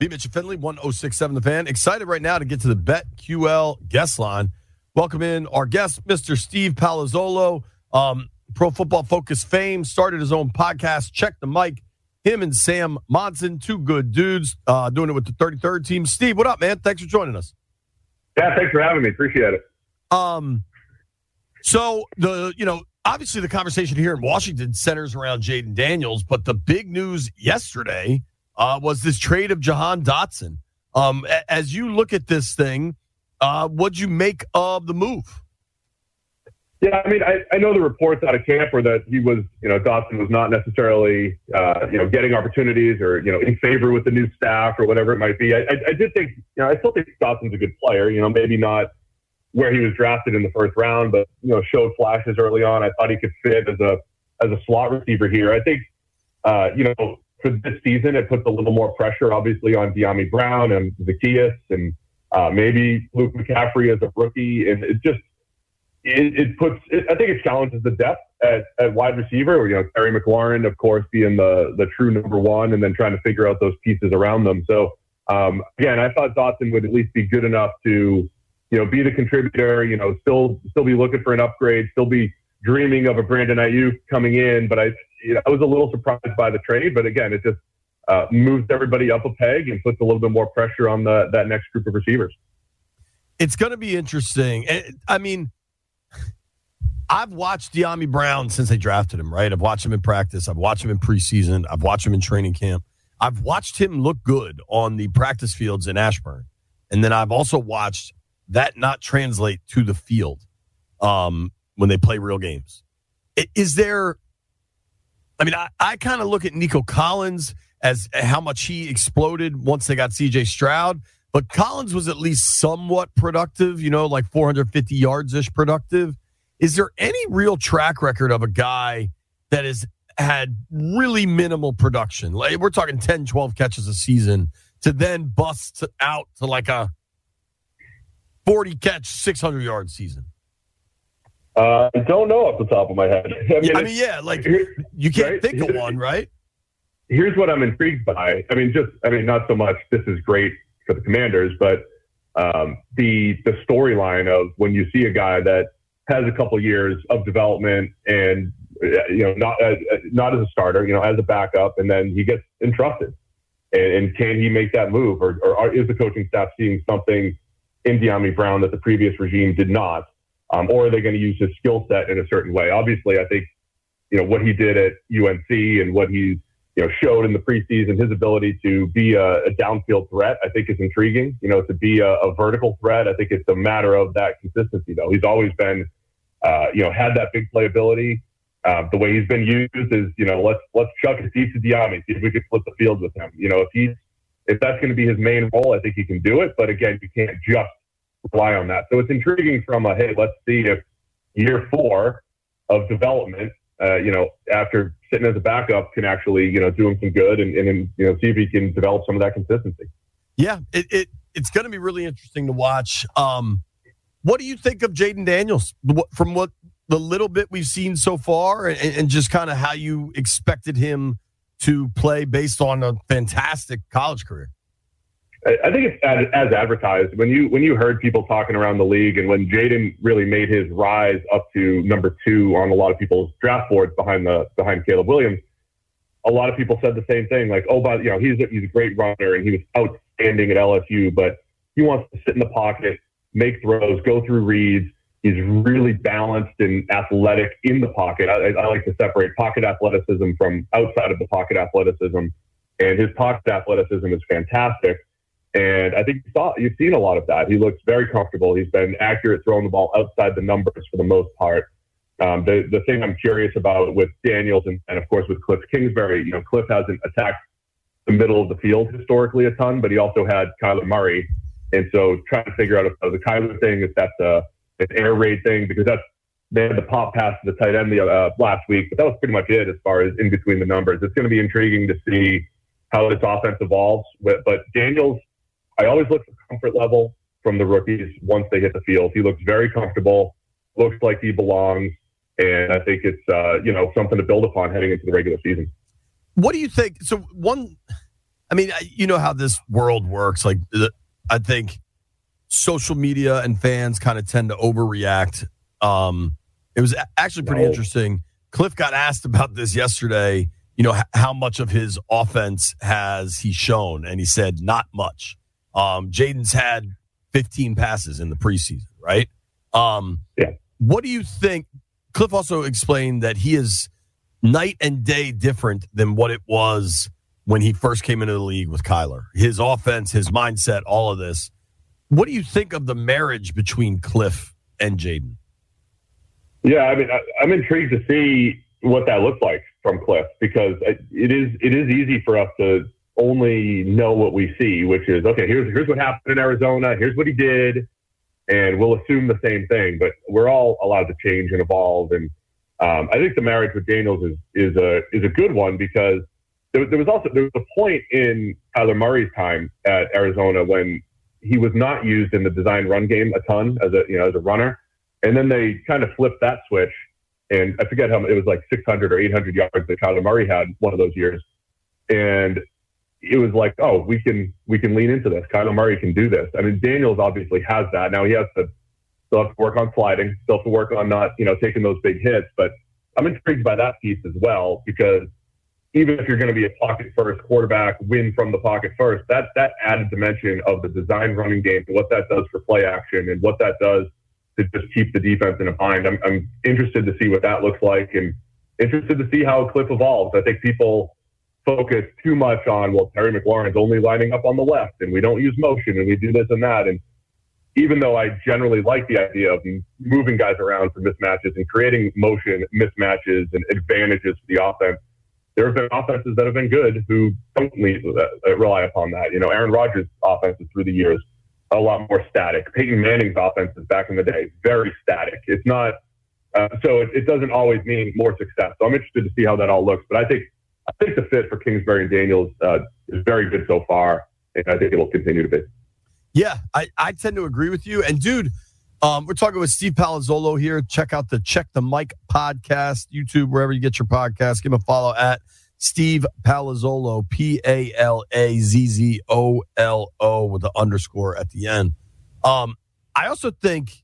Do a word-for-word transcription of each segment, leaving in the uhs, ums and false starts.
B. Mitch Finley, one oh six point seven The Fan. Excited right now to get to the BetQL guest line. Welcome in our guest, Mister Steve Palazzolo, um, Pro Football Focus fame, started his own podcast, Check the Mic. Him and Sam Monson, two good dudes, uh, doing it with the thirty-third team. Steve, what up, man? Thanks for joining us. Yeah, thanks for having me. Appreciate it. Um, so the you know obviously the conversation here in Washington centers around Jayden Daniels, but the big news yesterday uh, was this trade of Jahan Dotson. Um, a- as you look at this thing, uh, what'd you make of the move? Yeah, I mean, I, I know the reports out of camp were that he was, you know, Dotson was not necessarily, uh, you know, getting opportunities or, you know, in favor with the new staff or whatever it might be. I, I, I did think, you know, I still think Dotson's a good player, you know, maybe not where he was drafted in the first round, but, you know, showed flashes early on. I thought he could fit as a as a slot receiver here. I think, uh, you know, for this season, it puts a little more pressure, obviously, on De'Ami Brown and Zacchaeus and uh, maybe Luke McCaffrey as a rookie. And it just, It, it puts, it, I think it challenges the depth at, at wide receiver. You know, Terry McLaurin, of course, being the the true number one, and then trying to figure out those pieces around them. So um, again, I thought Dotson would at least be good enough to, you know, be the contributor. You know, still still be looking for an upgrade, still be dreaming of a Brandon Ayuk coming in. But I, you know, I was a little surprised by the trade. But again, it just uh, moves everybody up a peg and puts a little bit more pressure on the that next group of receivers. It's going to be interesting. I mean. I've watched De'Ami Brown since they drafted him, right? I've watched him in practice. I've watched him in preseason. I've watched him in training camp. I've watched him look good on the practice fields in Ashburn. And then I've also watched that not translate to the field um, when they play real games. Is there – I mean, I, I kind of look at Nico Collins as how much he exploded once they got C J Stroud. But Collins was at least somewhat productive, you know, like four hundred fifty yards-ish productive. Is there any real track record of a guy that has had really minimal production? Like we're talking ten, twelve catches a season to then bust out to like a forty-catch, six hundred yard season? Uh, I don't know off the top of my head. I mean, yeah, I mean, yeah like you can't right? think of one, right? Here's what I'm intrigued by. I mean, just, I mean, not so much this is great for the Commanders, but um, the the storyline of when you see a guy that has a couple years of development and, you know, not uh, not as a starter, you know, as a backup, and then he gets entrusted. And, and can he make that move? Or, or is the coaching staff seeing something in De'Ami Brown that the previous regime did not? Um, or are they going to use his skill set in a certain way? Obviously, I think, you know, what he did at U N C and what he, you know, showed in the preseason, his ability to be a, a downfield threat, I think is intriguing. You know, to be a, a vertical threat, I think it's a matter of that consistency, though. He's always been, uh, you know, had that big playability. Uh, the way he's been used is, you know, let's let's chuck it deep to De'Ami, see if we could flip the field with him. You know, if he's if that's going to be his main role, I think he can do it. But again, you can't just rely on that. So it's intriguing from a, hey, let's see if year four of development, uh, you know, after sitting as a backup can actually, you know, do him some good and, and you know, see if he can develop some of that consistency. Yeah, it, it it's going to be really interesting to watch. Um, what do you think of Jayden Daniels from what the little bit we've seen so far and, and just kind of how you expected him to play based on a fantastic college career? I think it's as, as advertised. When you when you heard people talking around the league, and when Jayden really made his rise up to number two on a lot of people's draft boards behind the behind Caleb Williams, a lot of people said the same thing. Like, oh, but you know, he's a, he's a great runner and he was outstanding at L S U, but he wants to sit in the pocket, make throws, go through reads. He's really balanced and athletic in the pocket. I, I like to separate pocket athleticism from outside of the pocket athleticism, and his pocket athleticism is fantastic. And I think you saw, you've seen a lot of that. He looks very comfortable. He's been accurate throwing the ball outside the numbers for the most part. Um, the, the thing I'm curious about with Daniels and, and, of course, with Cliff Kingsbury, you know, Cliff hasn't attacked the middle of the field historically a ton, but he also had Kyler Murray. And so trying to figure out if the Kyler thing, if that's a, an air raid thing, because that's, they had the pop pass to the tight end the, uh, last week, but that was pretty much it as far as in between the numbers. It's going to be intriguing to see how this offense evolves. With, but Daniels, I always look for comfort level from the rookies once they hit the field. He looks very comfortable, looks like he belongs, and I think it's uh, you know something to build upon heading into the regular season. What do you think? So one, I mean, you know how this world works. Like, I think social media and fans kind of tend to overreact. Um, it was actually pretty no. interesting. Cliff got asked about this yesterday, you know, h- how much of his offense has he shown? And he said, not much. Um, Jaden's had fifteen passes in the preseason, right? Um, yeah. What do you think? Cliff also explained that he is night and day different than what it was when he first came into the league with Kyler. His offense, his mindset, all of this. What do you think of the marriage between Cliff and Jaden? Yeah, I mean, I, I'm intrigued to see what that looks like from Cliff, because it is it is easy for us to only know what we see, which is, okay, here's here's what happened in Arizona, here's what he did, and we'll assume the same thing. But we're all allowed to change and evolve. And um, I think the marriage with Daniels is is a is a good one, because there, there was also there was a point in Kyler Murray's time at Arizona when he was not used in the design run game a ton as a you know as a runner, and then they kind of flipped that switch. And I forget how much, it was like six hundred or eight hundred yards that Kyler Murray had one of those years. And it was like, oh, we can we can lean into this. Kyler Murray can do this. I mean, Daniels obviously has that. Now he has to still have to work on sliding, still have to work on not, you know, taking those big hits. But I'm intrigued by that piece as well, because even if you're going to be a pocket first quarterback, win from the pocket first, that that added dimension of the design running game, what that does for play action and what that does to just keep the defense in a bind. I'm, I'm interested to see what that looks like, and interested to see how Cliff evolves. I think people focus too much on, well, Terry McLaurin's only lining up on the left, and we don't use motion, and we do this and that. And even though I generally like the idea of moving guys around for mismatches and creating motion mismatches and advantages for the offense, there have been offenses that have been good who don't need that, rely upon that. You know, Aaron Rodgers' offenses through the years, a lot more static. Peyton Manning's offenses back in the day, very static. It's not, uh, so it, it doesn't always mean more success. So I'm interested to see how that all looks. But I think I think the fit for Kingsbury and Daniels uh, is very good so far, and I think it will continue to be. Yeah, I, I tend to agree with you. And dude, um, we're talking with Steve Palazzolo here. Check out the Check the Mic podcast, YouTube, wherever you get your podcast. Give him a follow at Steve Palazzolo, P A L A Z Z O L O with the underscore at the end. Um, I also think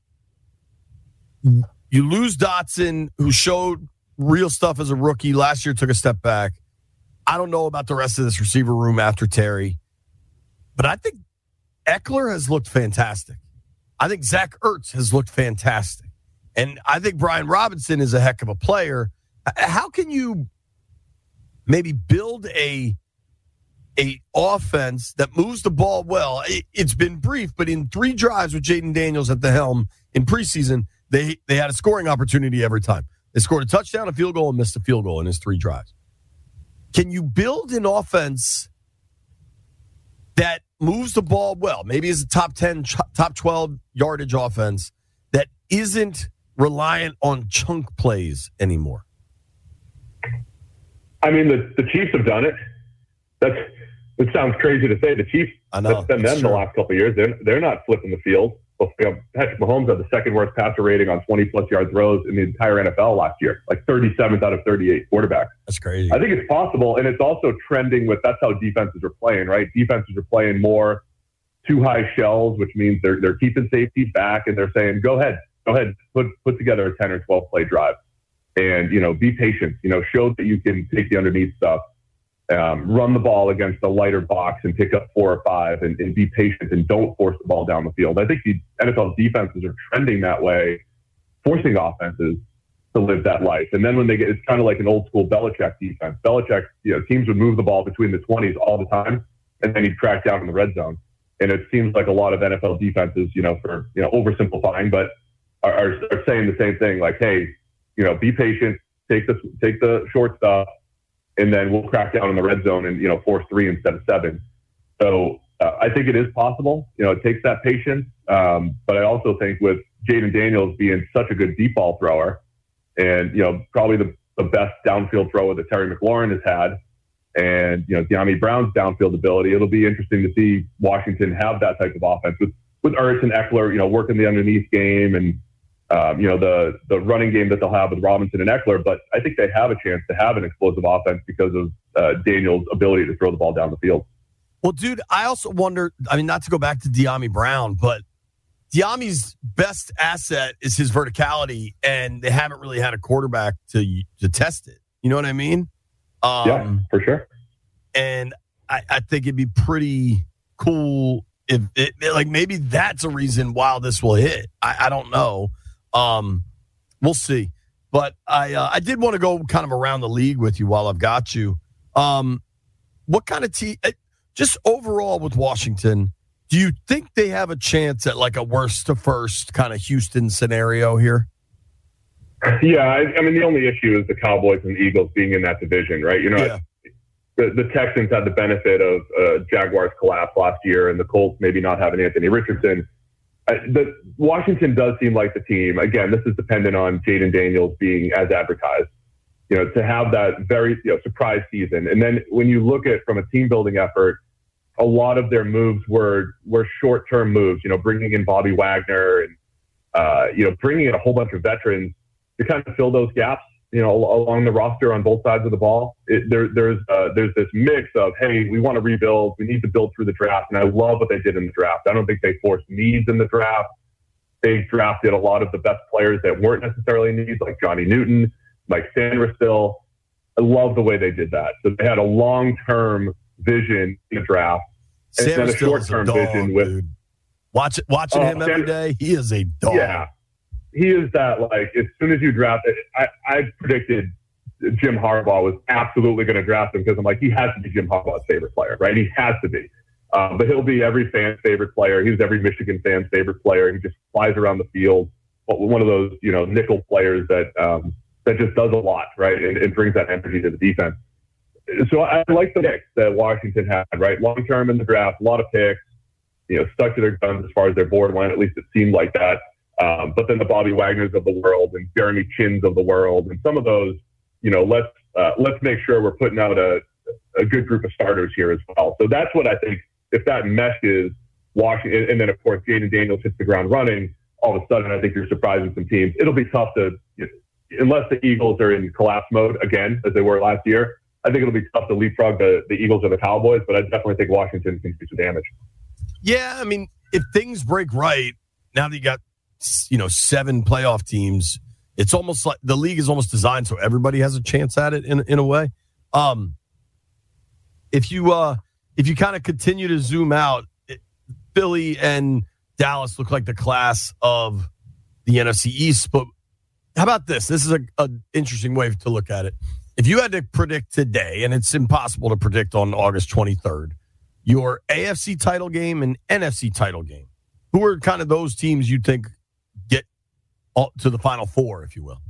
you lose Dotson, who showed real stuff as a rookie. Last year took a step back. I don't know about the rest of this receiver room after Terry, but I think Eckler has looked fantastic. I think Zach Ertz has looked fantastic. And I think Brian Robinson is a heck of a player. How can you maybe build a a offense that moves the ball well? It, it's been brief, but in three drives with Jaden Daniels at the helm in preseason, they they had a scoring opportunity every time. They scored a touchdown, a field goal, and missed a field goal in his three drives. Can you build an offense that moves the ball well, maybe as a top ten, top twelve yardage offense that isn't reliant on chunk plays anymore? I mean, the, the Chiefs have done it. That's it sounds crazy to say. The Chiefs, I know, that's been them true. the last couple of years. They're, they're not flipping the field. You know, Patrick Mahomes had the second worst passer rating on twenty-plus yard throws in the entire N F L last year, like thirty-seventh out of thirty-eight quarterbacks. That's crazy. I think it's possible, and it's also trending with that's how defenses are playing, right? Defenses are playing more too high shells, which means they're they're keeping safeties back, and they're saying, go ahead, go ahead, put put together a ten or twelve play drive. And, you know, be patient, you know, show that you can take the underneath stuff, um, run the ball against a lighter box and pick up four or five and, and be patient and don't force the ball down the field. I think the N F L defenses are trending that way, forcing offenses to live that life. And then when they get, it's kind of like an old school Belichick defense. Belichick, you know, teams would move the ball between the twenties all the time, and then he'd crack down in the red zone. And it seems like a lot of N F L defenses, you know, for, you know, oversimplifying, but are, are, are saying the same thing, like, hey, you know, be patient, take the take the short stuff, and then we'll crack down in the red zone and, you know, force three instead of seven. So uh, I think it is possible. You know, it takes that patience. Um, but I also think with Jaden Daniels being such a good deep ball thrower and, you know, probably the, the best downfield thrower that Terry McLaurin has had, and, you know, Dyami Brown's downfield ability, it'll be interesting to see Washington have that type of offense with, with Ertz and Eckler, you know, working the underneath game and, Um, you know, the the running game that they'll have with Robinson and Eckler, but I think they have a chance to have an explosive offense because of uh, Daniels' ability to throw the ball down the field. Well, dude, I also wonder, I mean, not to go back to Dyami Brown, but Dyami's best asset is his verticality, and they haven't really had a quarterback to to test it. You know what I mean? Um, yeah, for sure. And I, I think it'd be pretty cool if, it, like, maybe that's a reason why this will hit. I, I don't know. Um, we'll see. But I uh, I did want to go kind of around the league with you while I've got you. Um, what kind of team, just overall with Washington, do you think they have a chance at like a worst to first kind of Houston scenario here? Yeah, I, I mean, the only issue is the Cowboys and the Eagles being in that division, right? You know, yeah. the, the Texans had the benefit of uh, Jaguars' collapse last year and the Colts maybe not having Anthony Richardson. I, the, Washington does seem like the team. Again, this is dependent on Jaden Daniels being as advertised. You know, to have that very you know, surprise season. And then when you look at from a team building effort, a lot of their moves were were short term moves. You know, bringing in Bobby Wagner and uh, you know bringing in a whole bunch of veterans to kind of fill those gaps. You know, along the roster on both sides of the ball. It, there, there's uh, there's this mix of hey, we want to rebuild, we need to build through the draft, and I love what they did in the draft. I don't think they forced needs in the draft. They drafted a lot of the best players that weren't necessarily needs, like Johnny Newton, Mike Sandersville. I love the way they did that. So they had a long-term vision in the draft, and then a short-term a dog, vision with dude. Watch it, watching uh, him every day. He is a dog. Yeah, he is that. Like as soon as you draft it, I, I predicted Jim Harbaugh was absolutely going to draft him because I'm like he has to be Jim Harbaugh's favorite player, right? He has to be. Um, but he'll be every fan's favorite player. He was every Michigan fan's favorite player. He just flies around the field. One of those, you know, nickel players that um, that just does a lot, right, and, and brings that energy to the defense. So I like the mix that Washington had, right? Long term in the draft, a lot of picks, you know, stuck to their guns as far as their board went. At least it seemed like that. Um, but then the Bobby Wagners of the world and Jeremy Chins of the world, and some of those, you know, let's uh, let's make sure we're putting out a a good group of starters here as well. So that's what I think. If that meshes Washington, and then of course Jaden Daniels hits the ground running, all of a sudden I think you're surprising some teams. It'll be tough to, you know, unless the Eagles are in collapse mode again, as they were last year. I think it'll be tough to leapfrog the, the Eagles or the Cowboys, but I definitely think Washington can do some damage. Yeah, I mean, if things break right, now that you got, you know, seven playoff teams, it's almost like the league is almost designed so everybody has a chance at it in in a way. Um, if you uh, if you kind of continue to zoom out, it, Philly and Dallas look like the class of the N F C East. But how about this? This is a, a interesting way to look at it. If you had to predict today, and it's impossible to predict on August twenty-third, your A F C title game and N F C title game, who are kind of those teams you think get to the Final Four, if you will?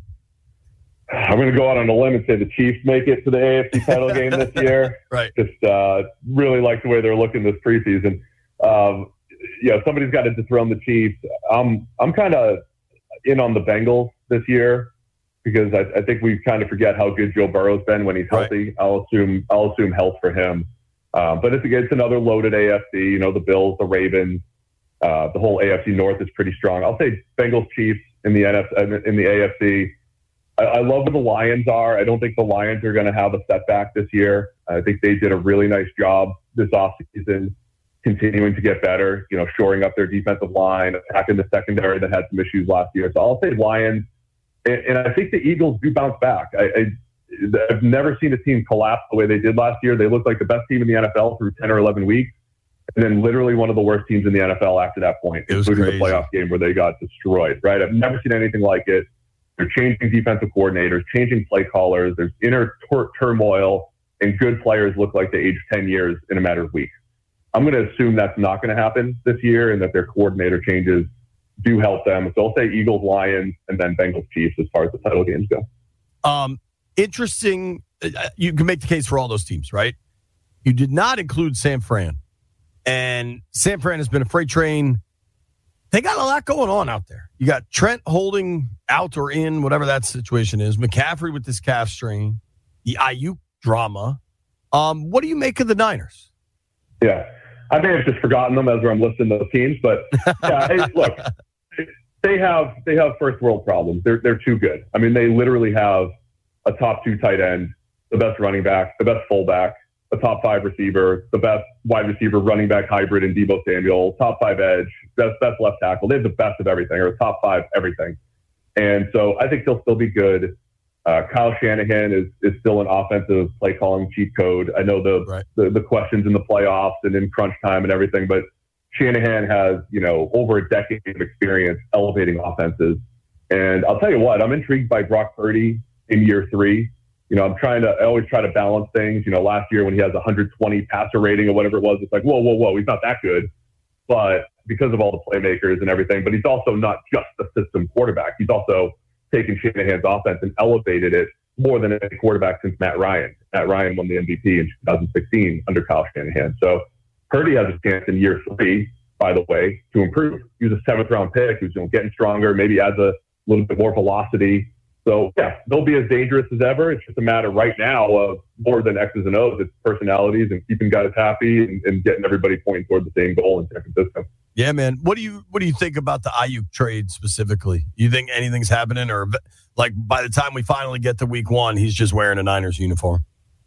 I'm going to go out on a limb and say the Chiefs make it to the A F C title game this year. Right. Just uh, really like the way they're looking this preseason. Um, yeah, somebody's got to dethrone the Chiefs. I'm I'm kind of in on the Bengals this year because I, I think we kind of forget how good Joe Burrow's been when he's healthy. Right. I'll assume I'll assume health for him. Um, but it's it's another loaded A F C. You know, the Bills, the Ravens, uh, the whole A F C North is pretty strong. I'll say Bengals, Chiefs in the N F in the A F C. I love where the Lions are. I don't think the Lions are going to have a setback this year. I think they did a really nice job this offseason, continuing to get better, you know, shoring up their defensive line, attacking the secondary that had some issues last year. So I'll say Lions. And, and I think the Eagles do bounce back. I, I, I've never seen a team collapse the way they did last year. They looked like the best team in the N F L through ten or eleven weeks. And then literally one of the worst teams in the N F L after that point, including crazy. The playoff game where they got destroyed, right? I've never seen anything like it. They're changing defensive coordinators, changing play callers. There's inner tur- turmoil, and good players look like they aged ten years in a matter of weeks. I'm going to assume that's not going to happen this year and that their coordinator changes do help them. So I'll say Eagles, Lions, and then Bengals, Chiefs as far as the title games go. Um, interesting. You can make the case for all those teams, right? You did not include San Fran. And San Fran has been a freight train. They got a lot going on out there. You got Trent holding out or in, whatever that situation is. McCaffrey with this calf strain. The Ayuk drama. Um, what do you make of the Niners? Yeah, I may have just forgotten them as I'm listing those teams, but yeah, hey, look, they have they have first world problems. They're they're too good. I mean, they literally have a top two tight end, the best running back, the best fullback, a top five receiver, the best wide receiver running back hybrid in Deebo Samuel, top five edge, best, best left tackle. They have the best of everything, or top five everything. And so I think he'll still be good. Uh, Kyle Shanahan is is still an offensive play calling cheat code. I know the, right. the the questions in the playoffs and in crunch time and everything, but Shanahan has, you know, over a decade of experience elevating offenses. And I'll tell you what, I'm intrigued by Brock Purdy in year three. You know, I'm trying to, I always try to balance things. You know, last year when he has one hundred twenty passer rating or whatever it was, it's like, whoa, whoa, whoa, he's not that good. But because of all the playmakers and everything, but he's also not just a system quarterback. He's also taken Shanahan's offense and elevated it more than any quarterback since Matt Ryan. Matt Ryan won the M V P in two thousand sixteen under Kyle Shanahan. So Purdy has a chance in year three, by the way, to improve. He was a seventh round pick. He was, you know, getting stronger, maybe adds a little bit more velocity. So yeah, they'll be as dangerous as ever. It's just a matter right now of more than X's and O's. It's personalities and keeping guys happy and, and getting everybody pointing toward the same goal in San Francisco. Yeah, man. What do you what do you think about the Ayuk trade specifically? You think anything's happening, or like by the time we finally get to week one, he's just wearing a Niners uniform?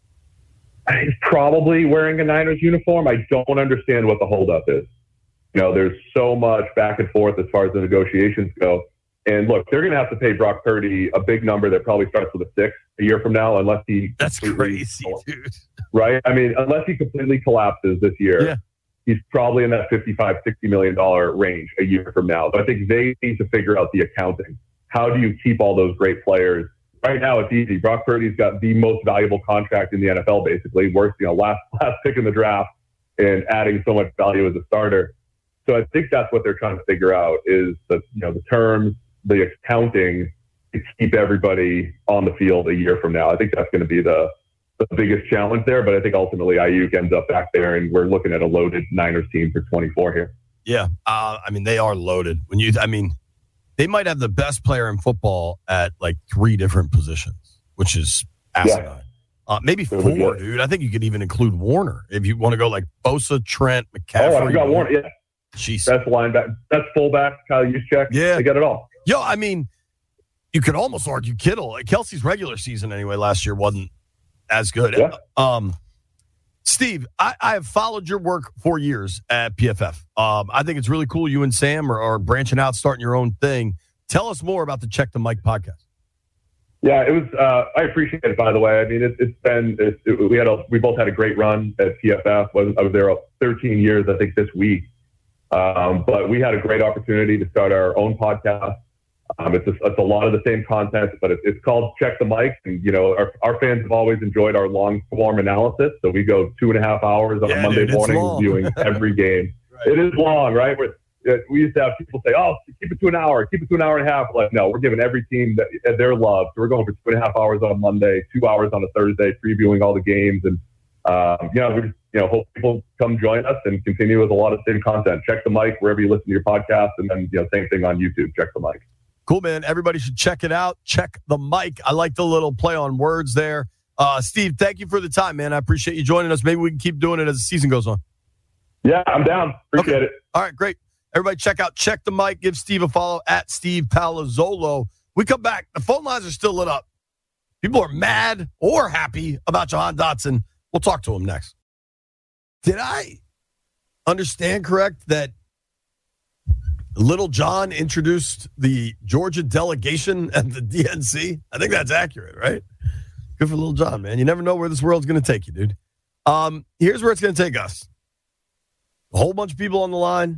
He's probably wearing a Niners uniform. I don't understand what the holdup is. You know, there's so much back and forth as far as the negotiations go. And look, they're going to have to pay Brock Purdy a big number that probably starts with a six a year from now, unless he that's crazy, dude. Right? I mean, unless he completely collapses this year. Yeah. He's probably in that fifty-five, sixty million dollars range a year from now. So I think they need to figure out the accounting. How do you keep all those great players? Right now, it's easy. Brock Purdy's got the most valuable contract in the N F L, basically. Worst, you know, last last pick in the draft and adding so much value as a starter. So I think that's what they're trying to figure out is the, you know, the terms, the accounting to keep everybody on the field a year from now. I think that's going to be the the biggest challenge there, but I think ultimately Ayuk ends up back there, and we're looking at a loaded Niners team for twenty-four here. Yeah, uh, I mean they are loaded. When you, I mean, they might have the best player in football at like three different positions, which is asinine. Yeah. Uh, maybe four, dude. I think you could even include Warner if you want to go like Bosa, Trent, McCaffrey. Oh, I forgot Warner. Yeah, jeez, that's linebacker, that's fullback. Kyle Juszczyk. Yeah, they got it all. Yo, I mean, you could almost argue Kittle. Like Kelsey's regular season anyway last year wasn't as good. Yeah. Um, Steve, I, I have followed your work for years at P F F. Um, I think it's really cool you and Sam are, are branching out, starting your own thing. Tell us more about the Check the Mike podcast. Yeah, it was. Uh, I appreciate it. By the way, I mean it, it's been. It, it, we had a. We both had a great run at P F F. I was, I was there thirteen years, I think, this week. Um, but we had a great opportunity to start our own podcast. Um, it's, a, it's a lot of the same content, but it, it's called Check the Mike. And, you know, our, our fans have always enjoyed our long form analysis. So we go two and a half hours on yeah, a Monday dude, morning long. reviewing every game. Right. It is long, right? We're, we used to have people say, oh, keep it to an hour, keep it to an hour and a half. Like, no, we're giving every team that, their love. So we're going for two and a half hours on a Monday, two hours on a Thursday, previewing all the games. And, um, you know, we just, you know, hope people come join us and continue with a lot of the same content. Check the Mike wherever you listen to your podcast. And then, you know, same thing on YouTube, Check the Mike. Cool, man. Everybody should check it out. Check the Mike. I like the little play on words there. Uh, Steve, thank you for the time, man. I appreciate you joining us. Maybe we can keep doing it as the season goes on. Yeah, I'm down. Appreciate okay. it. All right, great. Everybody check out Check the Mike. Give Steve a follow at Steve Palazzolo. We come back. The phone lines are still lit up. People are mad or happy about Jahan Dotson. We'll talk to him next. Did I understand correct that Little John introduced the Georgia delegation at the D N C? I think that's accurate, right? Good for Little John, man. You never know where this world's going to take you, dude. Um, here's where it's going to take us. A whole bunch of people on the line,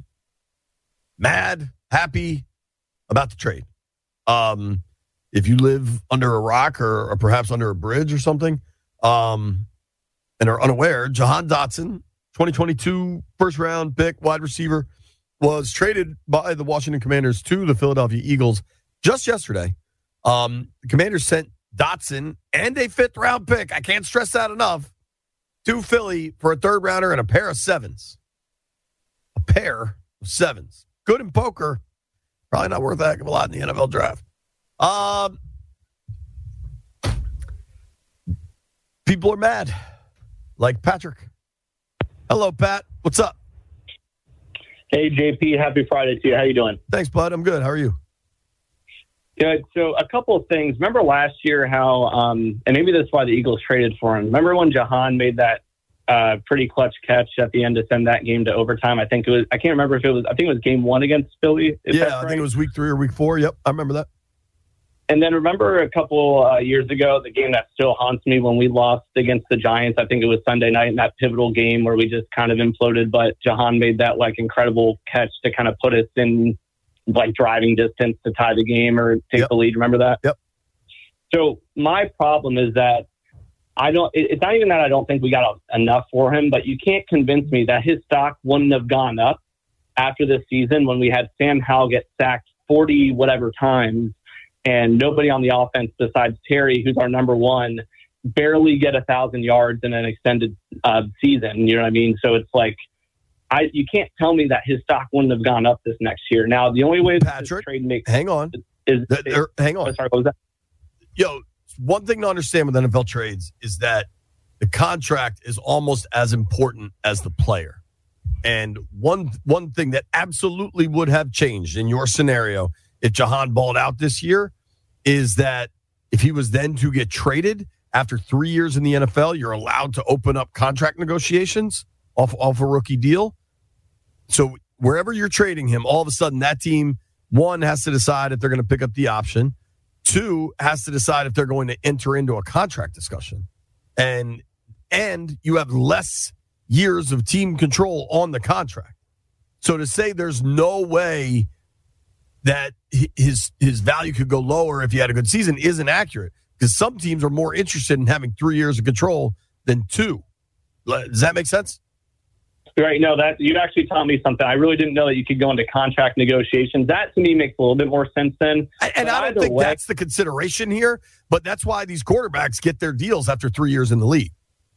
mad, happy about the trade. Um, if you live under a rock or, or perhaps under a bridge or something, um, and are unaware, Jahan Dotson, twenty twenty-two first-round pick, wide receiver, was traded by the Washington Commanders to the Philadelphia Eagles just yesterday. Um, the Commanders sent Dotson and a fifth-round pick, I can't stress that enough, to Philly for a third-rounder and a pair of sevens. A pair of sevens. Good in poker. Probably not worth a heck of a lot in the N F L draft. Um, people are mad. Like Patrick. Hello, Pat. What's up? Hey, J P. Happy Friday to you. How you doing? Thanks, bud. I'm good. How are you? Good. So a couple of things. Remember last year how, um, and maybe that's why the Eagles traded for him. Remember when Jahan made that uh, pretty clutch catch at the end to send that game to overtime. I think it was, I can't remember if it was, I think it was game one against Philly. Yeah, I right. think it was week three or week four. Yep, I remember that. And then remember a couple uh, years ago, the game that still haunts me when we lost against the Giants. I think it was Sunday night in that pivotal game where we just kind of imploded, but Jahan made that like incredible catch to kind of put us in like driving distance to tie the game or take yep. the lead. Remember that? Yep. So my problem is that I don't, it's not even that I don't think we got enough for him, but you can't convince me that his stock wouldn't have gone up after this season when we had Sam Howell get sacked forty whatever times and nobody on the offense besides Terry, who's our number one, barely get a thousand yards in an extended uh, season. You know what I mean? So it's like, I, you can't tell me that his stock wouldn't have gone up this next year. Now, the only way that this trade makes hang on, is, is there, hang on. Oh, sorry, what was that? Yo, one thing to understand with N F L trades is that the contract is almost as important as the player. And one one thing that absolutely would have changed in your scenario if Jahan balled out this year is that if he was then to get traded after three years in the N F L, you're allowed to open up contract negotiations off, off a rookie deal. So wherever you're trading him, all of a sudden that team, one, has to decide if they're going to pick up the option. Two, has to decide if they're going to enter into a contract discussion. And and you have less years of team control on the contract. So to say there's no way that his his value could go lower if he had a good season isn't accurate, because some teams are more interested in having three years of control than two. Does that make sense? Right. No, that you actually taught me something. I really didn't know that you could go into contract negotiations. That to me makes a little bit more sense then. And I don't think way, that's the consideration here, but that's why these quarterbacks get their deals after three years in the league.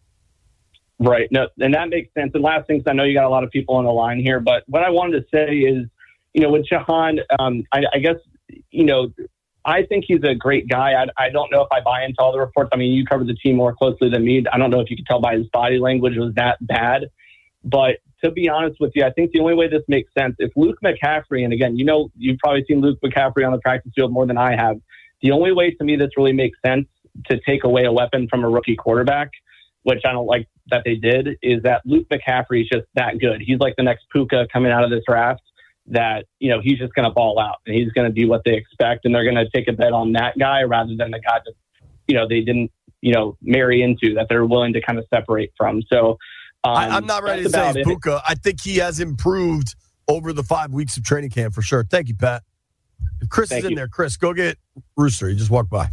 Right. No, and that makes sense. And last thing, I know you got a lot of people on the line here, but what I wanted to say is, you know, with Jahan, um, I, I guess, you know, I think he's a great guy. I, I don't know if I buy into all the reports. I mean, you covered the team more closely than me. I don't know if you could tell by his body language it was that bad. But to be honest with you, I think the only way this makes sense, if Luke McCaffrey, and again, you know, you've probably seen Luke McCaffrey on the practice field more than I have. The only way to me this really makes sense to take away a weapon from a rookie quarterback, which I don't like that they did, is that Luke McCaffrey is just that good. He's like the next Puka coming out of this draft that, you know, he's just going to ball out and he's going to do what they expect. And they're going to take a bet on that guy rather than the guy that, you know, they didn't, you know, marry into, that they're willing to kind of separate from. So, Um, I, I'm not ready to say he's Puka. I think he has improved over the five weeks of training camp for sure. Thank you, Pat. If Chris Thank is in you. there, Chris, go get Rooster. He just walked by.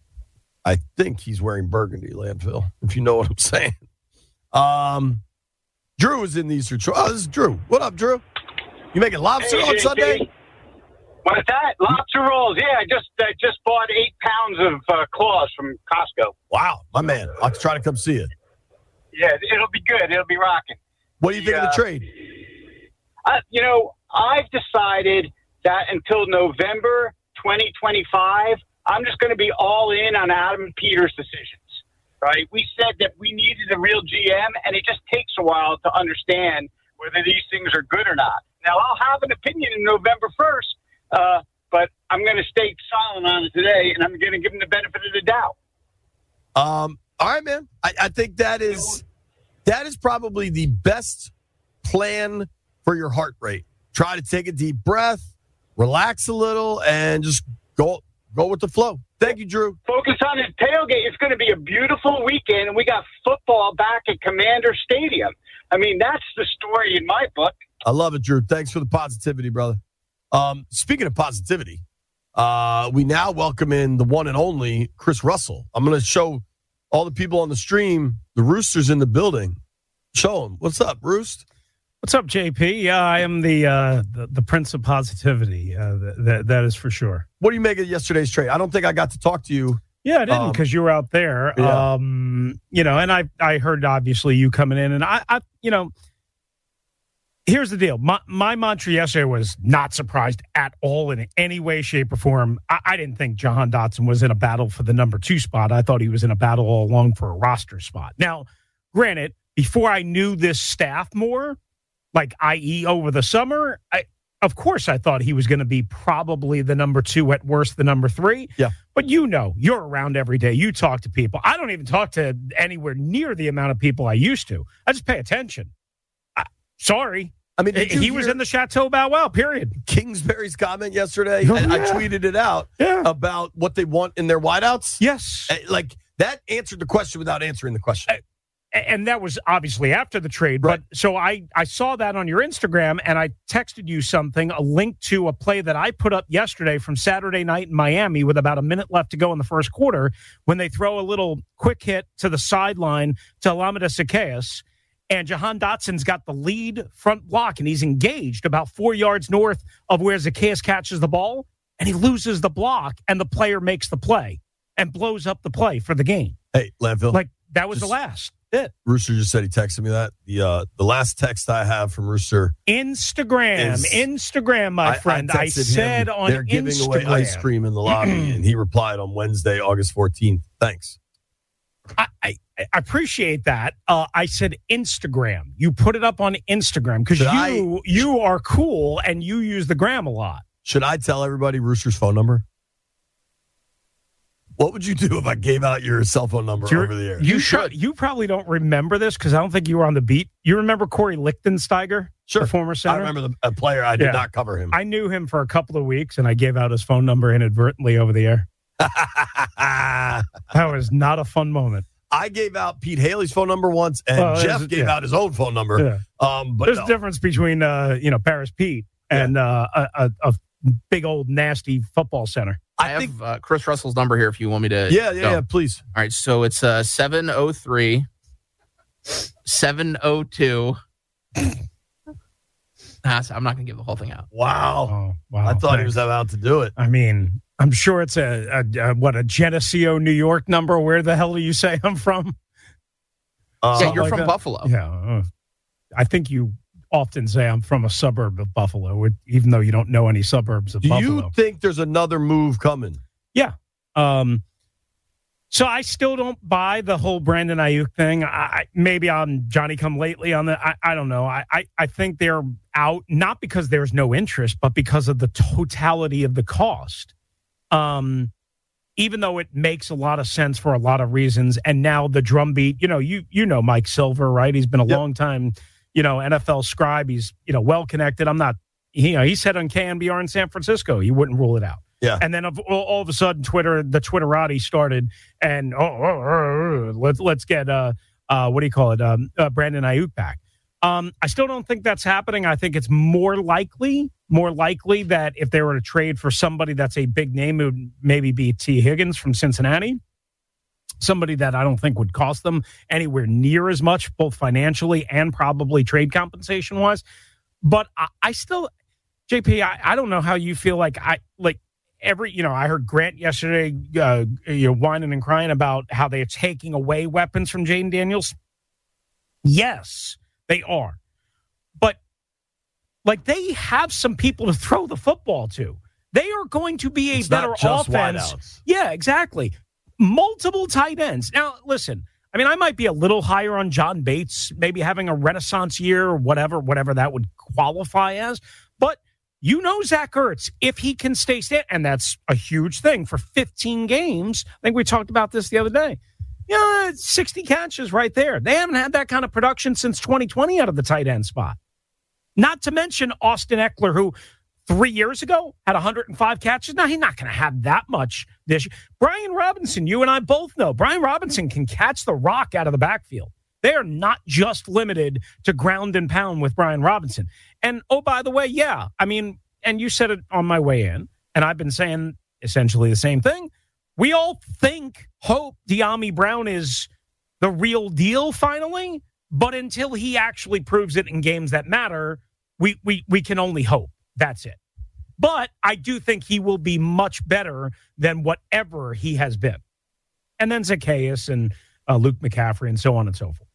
I think he's wearing burgundy, Landfill, if you know what I'm saying. Um, Drew is in the Eastern Shore. Oh, this is Drew. What up, Drew? You making lobster hey, on hey, Sunday? Hey. What's that? Lobster rolls. Yeah, I just I just bought eight pounds of uh, claws from Costco. Wow, my man. I'll try to come see you. Yeah, it'll be good. It'll be rocking. What do you think yeah. of the trade? Uh, you know, I've decided that until November twenty twenty-five, I'm just going to be all in on Adam Peters' decisions, right? We said that we needed a real G M, and it just takes a while to understand whether these things are good or not. Now, I'll have an opinion in November first, uh, but I'm going to stay silent on it today, and I'm going to give him the benefit of the doubt. Um. All right, man. I, I think that is that is probably the best plan for your heart rate. Try to take a deep breath, relax a little, and just go go with the flow. Thank you, Drew. Focus on his tailgate. It's going to be a beautiful weekend, and we got football back at Commander Stadium. I mean, that's the story in my book. I love it, Drew. Thanks for the positivity, brother. Um, speaking of positivity, uh, we now welcome in the one and only Chris Russell. I'm going to show all the people on the stream, the Roosters in the building. Show them. What's up, Roost? What's up, J P? Yeah, I am the uh, the, the prince of positivity. Uh, that that is for sure. What do you make of yesterday's trade? I don't think I got to talk to you. Yeah, I didn't because um, you were out there. Yeah. Um, you know, and I I heard obviously you coming in, and I, I you know, here's the deal. My my mantra yesterday was not surprised at all in any way, shape, or form. I, I didn't think Jahan Dotson was in a battle for the number two spot. I thought he was in a battle all along for a roster spot. Now, granted, before I knew this staff more, like that is over the summer, I of course, I thought he was going to be probably the number two, at worst, the number three. Yeah. But you know, you're around every day. You talk to people. I don't even talk to anywhere near the amount of people I used to. I just pay attention. I, sorry. I mean, did you he was in the Chateau Bow Wow, period. Kingsbury's comment yesterday, Oh, and I yeah. tweeted it out Yeah. about what they want in their wideouts. Yes. Uh, Like, that answered the question without answering the question. Uh, And that was obviously after the trade. Right. But so I, I saw that on your Instagram, and I texted you something, a link to a play that I put up yesterday from Saturday night in Miami with about a minute left to go in the first quarter, when they throw a little quick hit to the sideline to Alameda Zacchaeus, and Jahan Dotson's got the lead front block, and he's engaged about four yards north of where Zacchaeus catches the ball, and he loses the block, and the player makes the play and blows up the play for the game. Hey, Landfill. Like, that was Just- the last. It. Rooster just said he texted me that. The uh, the last text I have from Rooster. Instagram, Is- Instagram, my friend. I, I, texted said him, on they're giving Instagram. away ice cream in the lobby, and he replied on Wednesday, August fourteenth. Thanks. I, I, I appreciate that. Uh, I said Instagram. You put it up on Instagram because Should you I- you are cool and you use the gram a lot. Should I tell everybody Rooster's phone number? What would you do if I gave out your cell phone number You're- over the air? You, You should. should. You probably don't remember this because I don't think you were on the beat. You remember Corey Lichtensteiger, Sure. the former I center? remember the a player. I did Yeah. not cover him. I knew him for a couple of weeks, and I gave out his phone number inadvertently over the air. I That was not a fun moment. gave out Pete Haley's phone number once, and Well, Jeff it's- gave yeah. out his own phone number. Yeah. Um, but There's no. a difference between uh, you know, Paris Pete and uh, a, a, a big old nasty football center. I, I have think. uh, Chris Russell's number here if you want me to. Yeah, yeah, go. yeah. Please. All right, so it's uh, seven oh three, seven oh two. Ah, so I'm not going to give the whole thing out. Wow. Oh, wow. I thought he thanks. was about to do it. I mean, I'm sure it's a, a, a what a Geneseo, New York number. Where the hell do you say I'm from? Uh, yeah, you're like from that? Buffalo. Yeah, uh, I think you often say I'm from a suburb of Buffalo, even though you don't know any suburbs of do Buffalo. you think there's another move coming? Um, so I still don't buy the whole Brandon Ayuk thing. I, I maybe I'm Johnny come lately on the. I, I don't know. I, I I think they're out not because there's no interest, but because of the totality of the cost. Um, even though it makes a lot of sense for a lot of reasons, and now the drumbeat. You know, you you know Mike Silver, right? He's been a Yep. long time, you know, N F L scribe. He's you know well connected. I'm not. He, you know, he said on K N B R in San Francisco, he wouldn't rule it out. Yeah. And then of, all, all of a sudden, Twitter, the Twitterati started, and oh, oh, oh, oh, let's let's get uh, uh, what do you call it, um, uh, Brandon Ayuk back. Um, I still don't think that's happening. I think it's more likely, more likely that if they were to trade for somebody that's a big name, it would maybe be T. Higgins from Cincinnati. Somebody that I don't think would cost them anywhere near as much, both financially and probably trade compensation wise. But I, I still, J P, I, I don't know how you feel like I like. Every, you know, I heard Grant yesterday, uh, you know, whining and crying about how they're taking away weapons from Jaden Daniels. Yes, they are. But, like, they have some people to throw the football to. They are going to be a It's better not just offense. wideouts. Yeah, exactly. Multiple tight ends. Now, listen, I mean, I might be a little higher on John Bates, maybe having a renaissance year or whatever, whatever that would qualify as. But you know Zach Ertz, if he can stay stand, and that's a huge thing for fifteen games. I think we talked about this the other day. Yeah, sixty catches right there. They haven't had that kind of production since twenty twenty out of the tight end spot. Not to mention Austin Eckler, who three years ago had one hundred five catches. Now, he's not going to have that much this year. Brian Robinson, you and I both know, Brian Robinson can catch the rock out of the backfield. They are not just limited to ground and pound with Brian Robinson. And, oh, by the way, yeah, I mean, and you said it on my way in, and I've been saying essentially the same thing. We all think, hope Dyami Brown is the real deal finally, but until he actually proves it in games that matter, we we we can only hope. That's it. But I do think he will be much better than whatever he has been. And then Zacchaeus and uh, Luke McCaffrey and so on and so forth.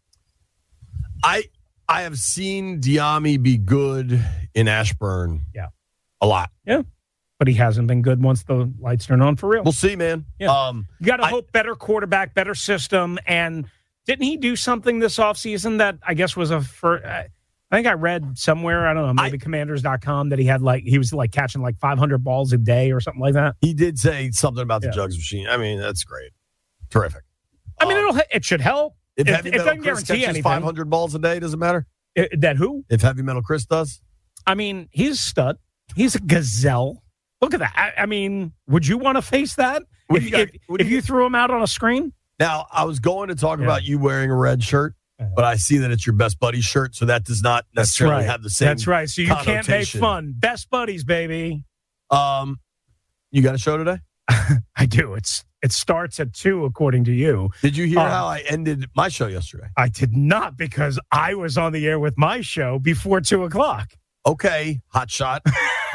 I I have seen Dyami be good in Ashburn. Yeah. A lot. Yeah. But he hasn't been good once the lights turn on for real. We'll see, man. Yeah. Um, You got to I- hope better quarterback, better system. And didn't he do something this offseason that I guess was a for, uh, I think I read somewhere, I don't know, maybe I, commanders dot com that he had like, he was like catching like five hundred balls a day or something like that. He did say something about the yeah. jugs machine. I mean, that's great. Terrific. I mean, it'll, it should help. If, if Heavy it Metal doesn't Chris guarantee catches anything. five hundred balls a day, does it matter? It, that who? If Heavy Metal Chris does? I mean, he's a stud. He's a gazelle. Look at that. I, I mean, would you want to face that? If, you, got, if, if you, you threw him out on a screen? Now, I was going to talk yeah. about you wearing a red shirt, but I see that it's your best buddy's shirt, so that does not necessarily right. have the same That's right. So you can't make fun. Best buddies, baby. Um, you got a show today? I do. It's It starts at two, according to you. Did you hear um, how I ended my show yesterday? I did not, because I was on the air with my show before two o'clock. Okay, hot shot.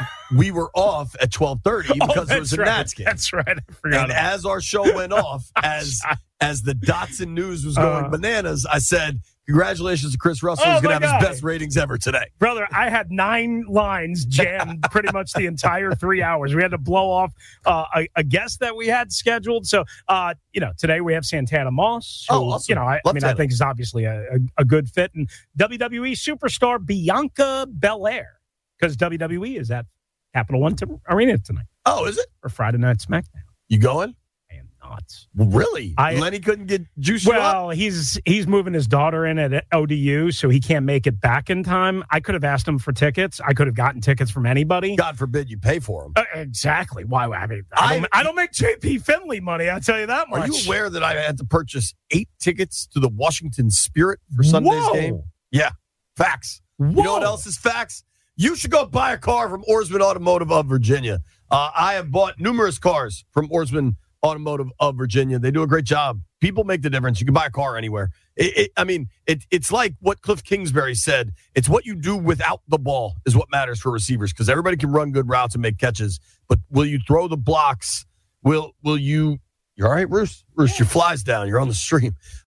We were off at twelve thirty because oh, there was a right. Nats game. That's right. I forgot. And as our show went off, as as the Dotson news was going uh, bananas, I said, congratulations to Chris Russell. Oh He's going to have God. his best ratings ever today. Brother, I had nine lines jammed pretty much the entire three hours. We had to blow off uh, a, a guest that we had scheduled. So, uh, you know, today we have Santana Moss, who, oh, awesome. you know, I, I mean, I think is obviously a, a, a good fit. And W W E superstar Bianca Belair, because W W E is at Capital One Arena tonight. Oh, is it? For Friday Night SmackDown. You going? I am not. Really? I, Lenny couldn't get juice Well, up? he's he's moving his daughter in at O D U, so he can't make it back in time. I could have asked him for tickets. I could have gotten tickets from anybody. God forbid you pay for them. Uh, exactly. Why? I mean, I don't, I, I don't make J P Finley money. I'll tell you that much. Are you aware that I had to purchase eight tickets to the Washington Spirit for Sunday's Whoa. game? Yeah. Facts. Whoa. You know what else is facts? You should go buy a car from Oarsman Automotive of Virginia. Uh, I have bought numerous cars from Oarsman Automotive of Virginia. They do a great job. People make the difference. You can buy a car anywhere. It, it, I mean, it, it's like what Cliff Kingsbury said. It's what you do without the ball is what matters for receivers, because everybody can run good routes and make catches. But will you throw the blocks? Will will you? You're all right, Roos? Roos, your fly's down. You're on the stream.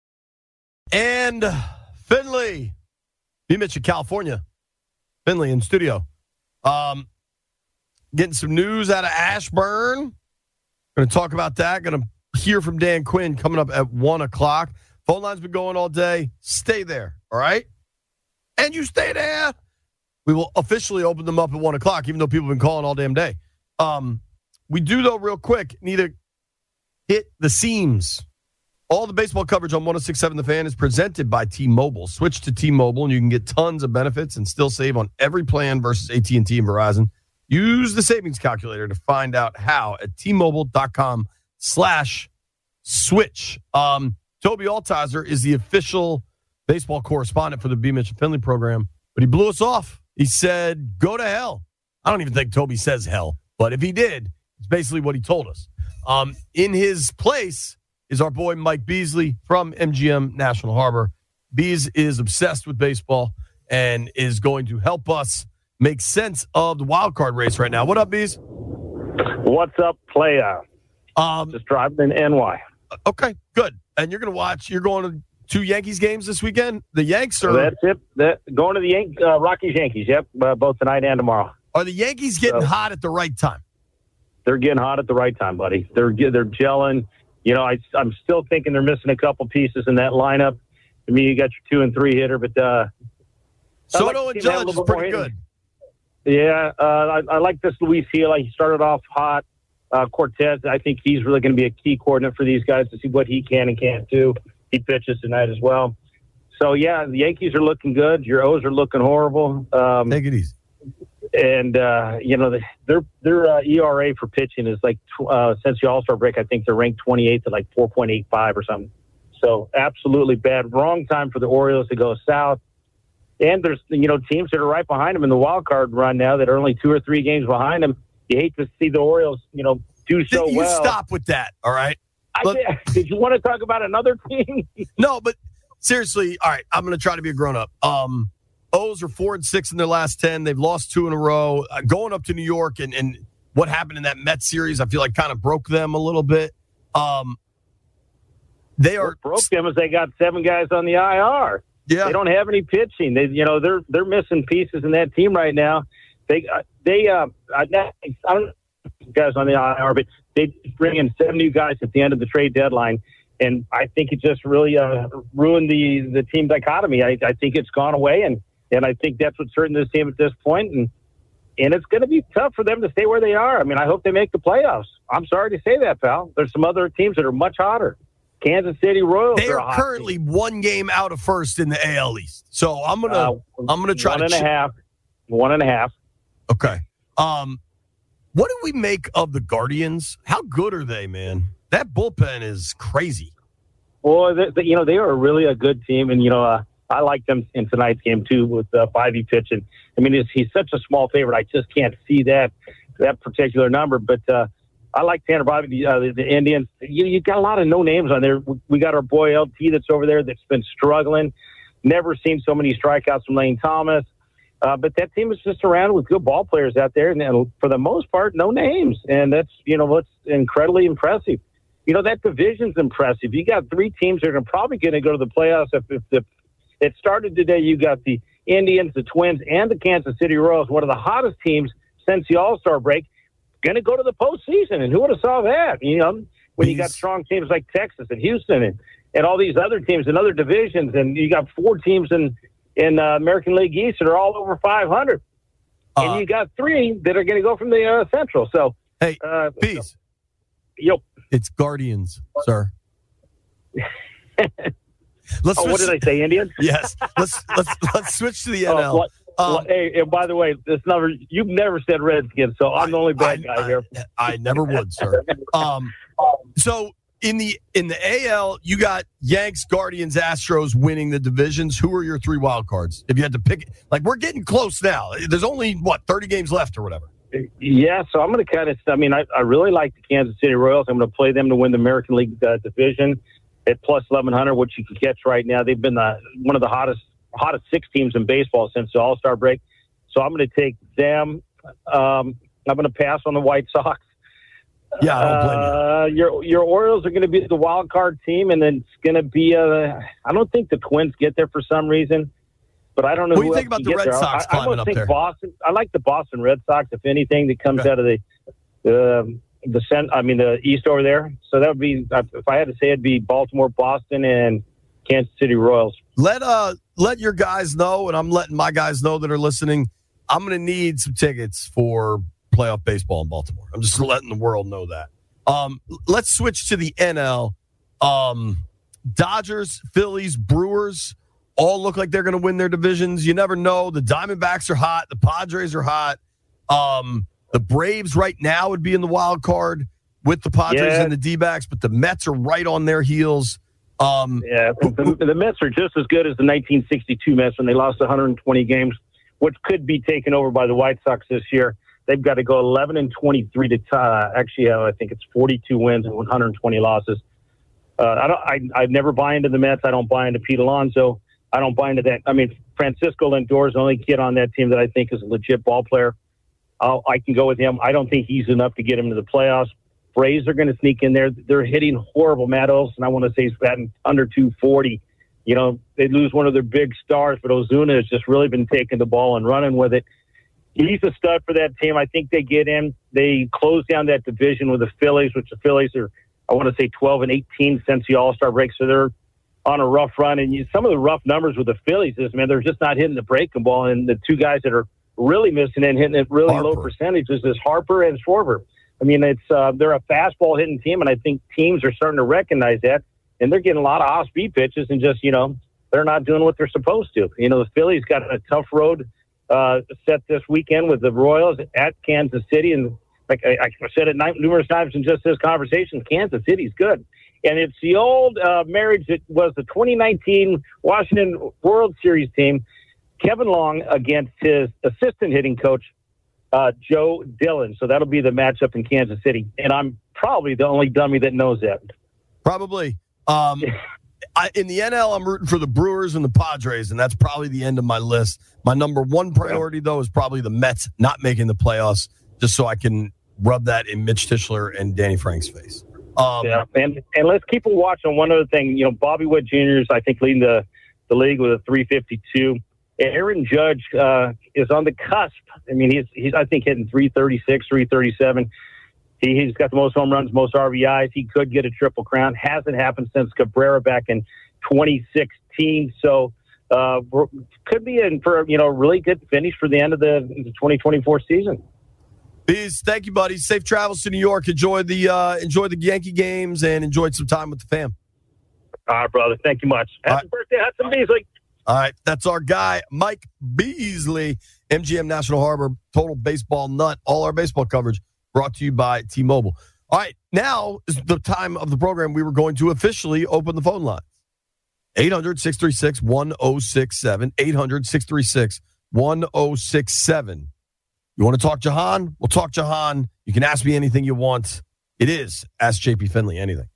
And Finley, B. Mitch in California. Finley in studio. Um, getting some news out of Ashburn. Going to talk about that. Going to hear from Dan Quinn coming up at one o'clock. Phone line's been going all day. Stay there, all right? And you stay there. We will officially open them up at one o'clock, even though people have been calling all damn day. Um, we do, though, real quick, need to hit the seams. All the baseball coverage on one oh six point seven The Fan is presented by T-Mobile. Switch to T-Mobile, and you can get tons of benefits and still save on every plan versus A T and T and Verizon. Use the savings calculator to find out how at T-Mobile.com slash switch. Um, Toby Altizer is the official baseball correspondent for the B. Mitch and Finley program, but he blew us off. He said, go to hell. I don't even think Toby says hell, but if he did, it's basically what he told us. Um, in his place is our boy Mike Beasley from M G M National Harbor. Bees is obsessed with baseball and is going to help us make sense of the wild card race right now. What up, Bees? What's up, playa? Um, Just driving in N Y. Okay, good. And you're going to watch, you're going to two Yankees games this weekend? The Yanks are... That's it. That, going to the Yan- uh, Rockies Yankees, yep, uh, both tonight and tomorrow. Are the Yankees getting so, hot at the right time? They're getting hot at the right time, buddy. They're they're gelling. You know, I, I'm still thinking they're missing a couple pieces in that lineup. I mean, you got your two and three hitter, but uh, Soto like and Judge is pretty good. Yeah, uh, I, I like this Luis Gil. He started off hot. Uh, Cortez, I think he's really going to be a key coordinate for these guys to see what he can and can't do. He pitches tonight as well. So, yeah, the Yankees are looking good. Your O's are looking horrible. Um, Take it easy. And, uh, you know, the, their their uh, E R A for pitching is like, uh, since the All-Star break, I think they're ranked twenty-eighth at like four point eight five or something. So absolutely bad. Wrong time for the Orioles to go south. And there's, you know, teams that are right behind them in the wild card run now that are only two or three games behind them. You hate to see the Orioles, you know, do so you well. Stop with that, all right? I Look, did, did you want to talk about another team? No, but seriously, all right, I'm going to try to be a grown-up. Um, O's are four and six in their last ten. They've lost two in a row. Uh, going up to New York and, and what happened in that Mets series, I feel like kind of broke them a little bit. Um, they are what broke them as they got seven guys on the I R. Yeah, they don't have any pitching. They, you know, they're they're missing pieces in that team right now. They uh, they uh, I don't know guys on the I R, but they bring in seven new guys at the end of the trade deadline. And I think it just really uh, ruined the, the team dichotomy. I, I think it's gone away. And And I think that's what's hurting this team at this point. And and it's going to be tough for them to stay where they are. I mean, I hope they make the playoffs. I'm sorry to say that, pal. There's some other teams that are much hotter. Kansas City Royals. They are, are currently team. one game out of first in the A L East. So I'm gonna uh, I'm gonna try one to and ch- a half, one and a half. Okay. Um, what do we make of the Guardians? How good are they, man? That bullpen is crazy. Well, they, they, you know, they are really a good team, and you know, uh, I like them in tonight's game too with uh, Bivey pitching. I mean, he's, he's such a small favorite. I just can't see that that particular number, but. Uh, I like Tanner Bivey, uh, the, the Indians. You, you got a lot of no names on there. We got our boy L T that's over there that's been struggling. Never seen so many strikeouts from Lane Thomas. Uh, but that team is just surrounded with good ball players out there, and, and for the most part, no names. And that's, you know, what's incredibly impressive. You know, that division's impressive. You got three teams that are probably going to go to the playoffs. If, if the, it started today, you got the Indians, the Twins, and the Kansas City Royals, one of the hottest teams since the All-Star break, going to go to the postseason. And who would have saw that? You know, when you got strong teams like Texas and Houston and, and all these other teams in other divisions, and you got four teams in, in uh, American League East that are all over five hundred. Uh, and you got three that are going to go from the uh, Central. So, hey, uh, peace. Yep. It's Guardians, sir. Let's oh, what did I say, Indians? Yes. Let's let's let's switch to the N L. Uh, what, um, well, hey, and by the way, this number you've never said Redskins, so I'm I, the only bad I, guy I, here. I never would, sir. Um, so in the in the A L, you got Yanks, Guardians, Astros winning the divisions. Who are your three wild cards? If you had to pick, like we're getting close now. There's only what thirty games left or whatever. Yeah, so I'm going to kind of. I mean, I, I really like the Kansas City Royals. I'm going to play them to win the American League uh, division at plus eleven hundred, which you can catch right now. They've been the, one of the hottest hottest six teams in baseball since the All-Star break. So I'm going to take them. Um, I'm going to pass on the White Sox. Yeah, I don't blame uh, you. Your your Orioles are going to be the wild card team, and then it's going to be a. I don't think the Twins get there for some reason, but I don't know. What do who you think about the Red there. Sox I, climbing I up think there? Boston. I like the Boston Red Sox. If anything, that comes okay. out of the the the cent, I mean the East over there. So that would be. If I had to say, it'd be Baltimore, Boston, and Kansas City Royals. Let uh let your guys know, and I'm letting my guys know that are listening. I'm going to need some tickets for playoff baseball in Baltimore. I'm just letting the world know that. Um, let's switch to the N L. Um, Dodgers, Phillies, Brewers all look like they're going to win their divisions. You never know. The Diamondbacks are hot. The Padres are hot. Um, the Braves right now would be in the wild card with the Padres yeah. and the D-backs, but the Mets are right on their heels. Um, yeah, the, the Mets are just as good as the nineteen sixty-two Mets when they lost one hundred twenty games, which could be taken over by the White Sox this year. They've got to go eleven and twenty-three to uh, actually, uh, I think it's forty-two wins and one hundred twenty losses. Uh, I don't. I I never buy into the Mets. I don't buy into Pete Alonso. I don't buy into that. I mean, Francisco Lindor is the only kid on that team that I think is a legit ball player. I'll, I can go with him. I don't think he's enough to get him to the playoffs. Braves are going to sneak in there. They're hitting horrible. Matt Olson, I want to say, he's batting under two forty. You know, they lose one of their big stars, but Ozuna has just really been taking the ball and running with it. He's a stud for that team. I think they get in. They close down that division with the Phillies, which the Phillies are, I want to say, twelve and eighteen since the All-Star break. So they're on a rough run. And you, some of the rough numbers with the Phillies is, man, they're just not hitting the breaking ball. And the two guys that are really missing and hitting it really Harper. low percentages is Harper and Schwarber. I mean, it's uh, they're a fastball hitting team, and I think teams are starting to recognize that. And they're getting a lot of off-speed pitches and just, you know, they're not doing what they're supposed to. You know, the Phillies got a tough road uh, set this weekend with the Royals at Kansas City. And like I, I said it numerous times in just this conversation, Kansas City's good. And it's the old uh, marriage that was the twenty nineteen Washington World Series team, Kevin Long against his assistant hitting coach, uh, Joe Dillon. So that'll be the matchup in Kansas City. And I'm probably the only dummy that knows that. Probably. Um, I, in the N L, I'm rooting for the Brewers and the Padres, and that's probably the end of my list. My number one priority, though, is probably the Mets not making the playoffs, just so I can rub that in Mitch Tischler and Danny Frank's face. Um, yeah, and and let's keep a watch on one other thing. You know, Bobby Witt Junior is, I think, leading the, the league with a three fifty-two. Aaron Judge uh, is on the cusp. I mean, he's, he's I think, hitting three thirty-six, three thirty-seven. He, he's got the most home runs, most R B Is. He could get a triple crown. Hasn't happened since Cabrera back in twenty sixteen. So uh, could be in for you know a really good finish for the end of the, the twenty twenty-four season. Bees, thank you, buddy. Safe travels to New York. Enjoy the uh, enjoy the Yankee games and enjoyed some time with the fam. All right, brother. Thank you much. Happy right. birthday, Hudson Beasley. All right, that's our guy, Mike Beasley, M G M National Harbor, total baseball nut. All our baseball coverage brought to you by T-Mobile. All right, now is the time of the program we were going to officially open the phone lines. eight hundred, six three six, one oh six seven. eight hundred, six three six, one oh six seven. You want to talk Jahan? We'll talk Jahan. You can ask me anything you want. It is Ask J P Finley anything.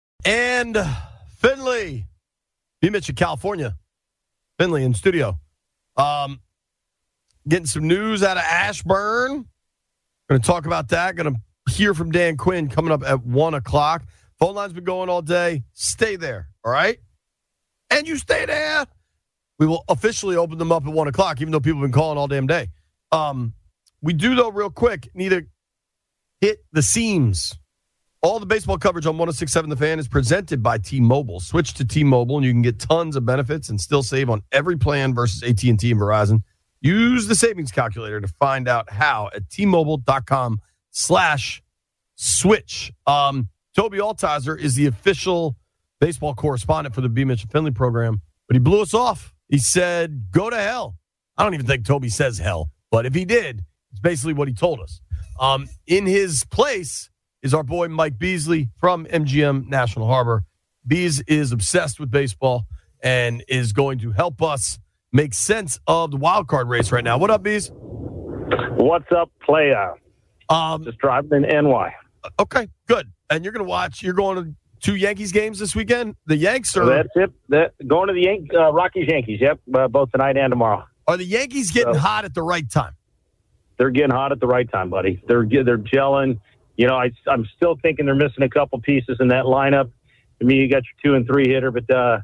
And Finley, B. Mitch in California. Finley in studio. Um, getting some news out of Ashburn. Going to talk about that. Going to hear from Dan Quinn coming up at one o'clock. Phone line's been going all day. Stay there, all right? And you stay there. We will officially open them up at one o'clock, even though people have been calling all damn day. Um, we do, though, real quick, need to hit the seams. All the baseball coverage on one oh six point seven The Fan is presented by T-Mobile. Switch to T-Mobile, and you can get tons of benefits and still save on every plan versus A T and T and Verizon. Use the savings calculator to find out how at T-Mobile.com slash switch. Um, Toby Altizer is the official baseball correspondent for the B. Mitch and Finley program, but he blew us off. He said, go to hell. I don't even think Toby says hell, but if he did, it's basically what he told us. Um, in his place is our boy Mike Beasley from M G M National Harbor. Bees is obsessed with baseball and is going to help us make sense of the wild card race right now. What up, Bees? What's up, playa? Um, Just driving in N Y. Okay, good. And you're going to watch, you're going to two Yankees games this weekend? The Yanks are... That's it. That, going to the Yan- uh, Rockies Yankees, yep, uh, both tonight and tomorrow. Are the Yankees getting So, hot at the right time? They're getting hot at the right time, buddy. They're they're gelling. You know, I, I'm still thinking they're missing a couple pieces in that lineup. I mean, you got your two and three hitter, but uh,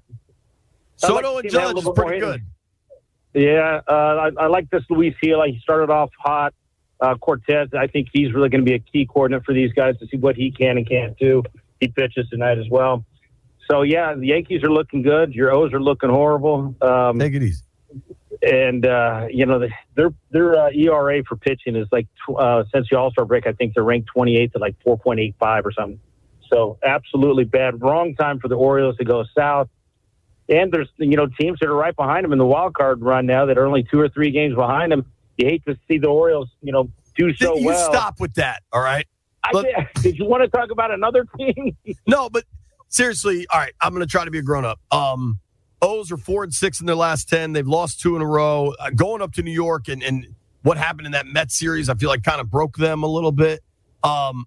Soto like and Judge is pretty good. Yeah, uh, I, I like this Luis Gil. He started off hot. Uh, Cortez, I think he's really going to be a key coordinate for these guys to see what he can and can't do. He pitches tonight as well. So, yeah, the Yankees are looking good. Your O's are looking horrible. Um, Take it easy. And, uh, you know, the, their their uh, E R A for pitching is like, uh, since the All-Star break, I think they're ranked twenty-eighth at like four point eight five or something. So absolutely bad. Wrong time for the Orioles to go south. And there's, you know, teams that are right behind them in the wild card run now that are only two or three games behind them. You hate to see the Orioles, you know, do so you well. Stop with that, all right? I Look, did, did you want to talk about another team? No, but seriously, all right, I'm going to try to be a grown-up. Um, O's are four and six in their last ten. They've lost two in a row. Uh, going up to New York and, and what happened in that Mets series, I feel like kind of broke them a little bit. Um,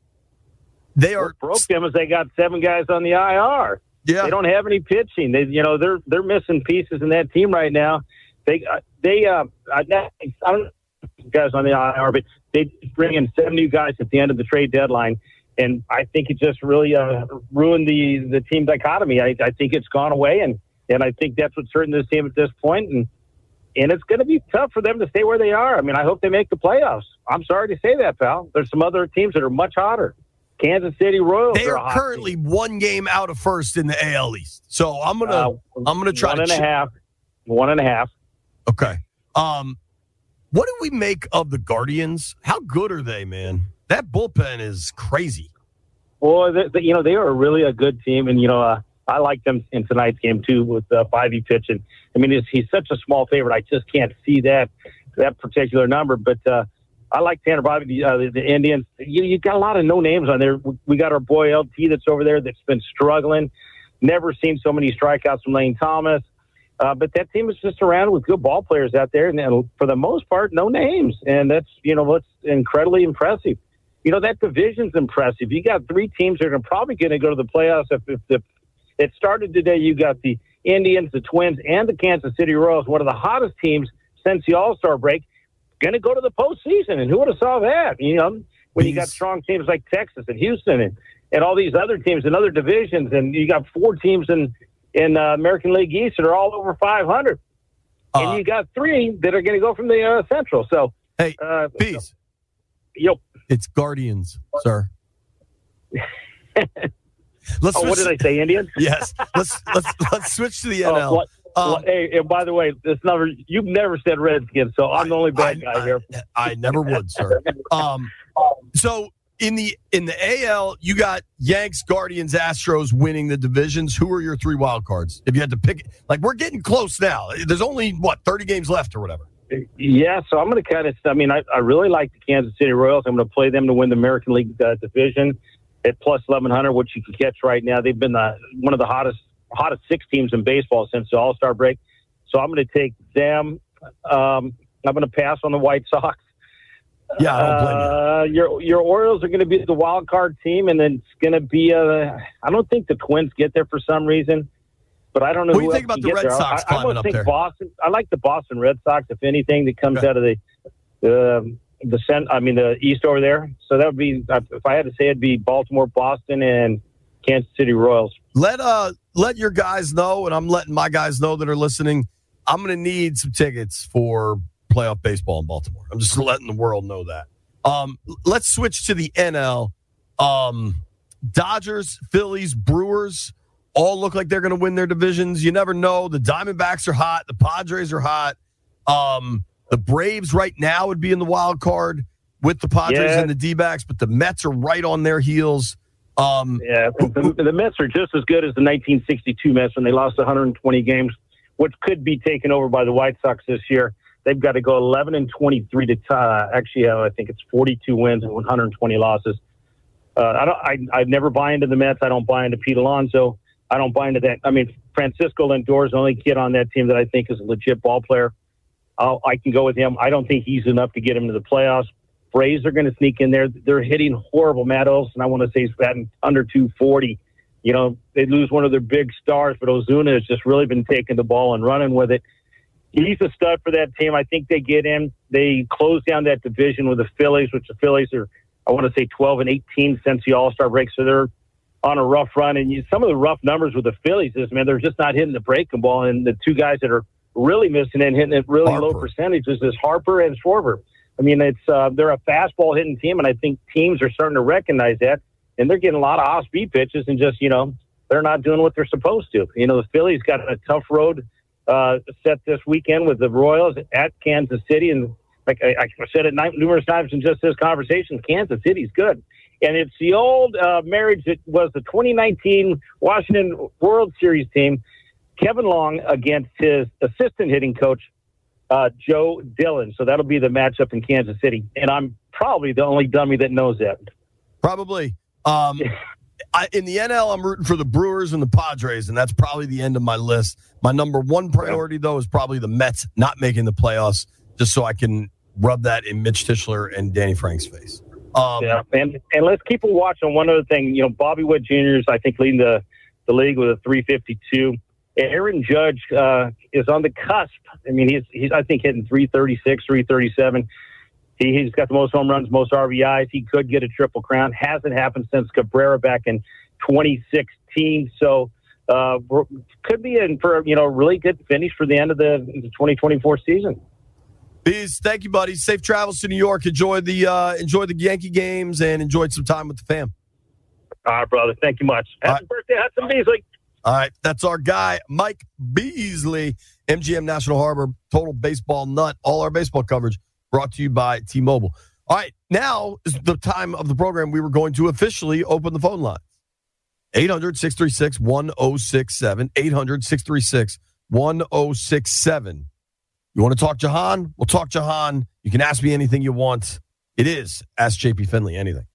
they are what broke them is they got seven guys on the I R. Yeah, they don't have any pitching. They, you know, they're they're missing pieces in that team right now. They they uh, I don't know guys on the I R, but they bring in seven new guys at the end of the trade deadline. And I think it just really uh, ruined the, the team dichotomy. I, I think it's gone away, and, and I think that's what's hurting this team at this point. And and it's going to be tough for them to stay where they are. I mean, I hope they make the playoffs. I'm sorry to say that, pal. There's some other teams that are much hotter. Kansas City Royals. They are, are currently team. one game out of first in the A L East. So I'm gonna uh, I'm gonna try one to and ch- a half, one and a half. Okay. Um, what do we make of the Guardians? How good are they, man? That bullpen is crazy. Well, they, they, you know, they are really a good team. And, you know, uh, I like them in tonight's game, too, with uh, Bivey pitching. I mean, he's such a small favorite. I just can't see that that particular number. But uh, I like Tanner Bivey, uh, the, the Indians. You, you got a lot of no names on there. We got our boy L T that's over there that's been struggling. Never seen so many strikeouts from Lane Thomas. Uh, but that team is just surrounded with good ball players out there. And, and for the most part, no names. And that's, you know, what's incredibly impressive. You know, that division's impressive. You got three teams that are probably going to go to the playoffs. If, if the, it started today, you got the Indians, the Twins, and the Kansas City Royals, one of the hottest teams since the All-Star break, going to go to the postseason. And who would have saw that? You know, when you got strong teams like Texas and Houston and, and all these other teams in other divisions, and you got four teams in, in uh, American League East that are all over five hundred. Uh, and you got three that are going to go from the uh, Central. So, hey, uh, peace. Yep. It's Guardians, sir. Let's oh, what did I say, Indians? Yes. Let's let's let's switch to the N L. Oh, what? Um, well, hey, and by the way, this number you've never said Redskins, so I'm the only bad I, guy I, here. I, I never would, sir. Um, so in the in the A L, you got Yanks, Guardians, Astros winning the divisions. Who are your three wild cards? If you had to pick, like we're getting close now. There's only what thirty games left or whatever. Yeah, so I'm going to kind of. I mean, I, I really like the Kansas City Royals. I'm going to play them to win the American League uh, division at plus eleven hundred, which you can catch right now. They've been the, one of the hottest hottest six teams in baseball since the All-Star break. So I'm going to take them. Um, I'm going to pass on the White Sox. Yeah, I don't blame you. Uh, your your Orioles are going to be the wild card team, and then it's going to be a. I don't think the Twins get there for some reason, but I don't know. What do who you think about else the can Red get there. Sox I, I climbing don't up think there? Boston. I like the Boston Red Sox. If anything that comes Okay. out of the the the cent, I mean the East over there. So that would be if I had to say, it'd be Baltimore, Boston, and Kansas City Royals. Let uh let your guys know, and I'm letting my guys know that are listening. I'm going to need some tickets for playoff baseball in Baltimore. I'm just letting the world know that. Um, let's switch to the N L. Um, Dodgers, Phillies, Brewers all look like they're going to win their divisions. You never know. The Diamondbacks are hot. The Padres are hot. Um, the Braves right now would be in the wild card with the Padres Yeah. and the D-backs, but the Mets are right on their heels. Um, Yeah, the, the Mets are just as good as the nineteen sixty-two Mets when they lost one hundred twenty games, which could be taken over by the White Sox this year. They've got to go eleven and twenty-three to tie. Actually, uh, I think it's forty-two wins and one hundred twenty losses. Uh, I don't. I, I never buy into the Mets. I don't buy into Pete Alonso. I don't buy into that. I mean, Francisco Lindor is the only kid on that team that I think is a legit ball player. I'll, I can go with him. I don't think he's enough to get him to the playoffs. Braves are going to sneak in there. They're hitting horrible. Matt Olson, I want to say, he's batting under two forty. You know, they lose one of their big stars, but Ozuna has just really been taking the ball and running with it. He's a stud for that team. I think they get in. They close down that division with the Phillies, which the Phillies are, I want to say, twelve and eighteen since the All-Star break. So they're on a rough run. And you, some of the rough numbers with the Phillies is, man, they're just not hitting the breaking ball. And the two guys that are really missing it and hitting it really Harper. low percentages is Harper and Schwarber. I mean, it's uh, they're a fastball hitting team, and I think teams are starting to recognize that. And they're getting a lot of off-speed pitches, and just, you know, they're not doing what they're supposed to. You know, the Phillies got a tough road uh, set this weekend with the Royals at Kansas City. And like I, I said it numerous times in just this conversation, Kansas City's good. And it's the old uh, marriage that was the twenty nineteen Washington World Series team, Kevin Long against his assistant hitting coach, uh, Joe Dillon. So that'll be the matchup in Kansas City. And I'm probably the only dummy that knows that. Probably. Um, I, in the N L, I'm rooting for the Brewers and the Padres, and that's probably the end of my list. My number one priority, though, is probably the Mets not making the playoffs, just so I can rub that in Mitch Tischler and Danny Frank's face. Um, Yeah, and and let's keep a watch on one other thing. You know, Bobby Wood Junior is, I think, leading the, the league with a three fifty-two. Aaron Judge uh, is on the cusp. I mean, he's, he's I think, hitting three thirty-six, three thirty-seven. He, he's got the most home runs, most R B Is. He could get a triple crown. Hasn't happened since Cabrera back in twenty sixteen. So uh, could be in for, you know, a really good finish for the end of the, the twenty twenty-four season. Bees, thank you, buddy. Safe travels to New York. Enjoy the uh, enjoy the Yankee games and enjoyed some time with the fam. All right, brother. Thank you much. Happy right. birthday, Hudson Beasley. All right, that's our guy, Mike Beasley, M G M National Harbor, total baseball nut. All our baseball coverage brought to you by T-Mobile. All right, now is the time of the program we were going to officially open the phone lines. eight hundred, six three six, one oh six seven, eight hundred, six three six, one oh six seven. You want to talk Jahan? We'll talk Jahan. You can ask me anything you want. It is Ask J P Finley anything.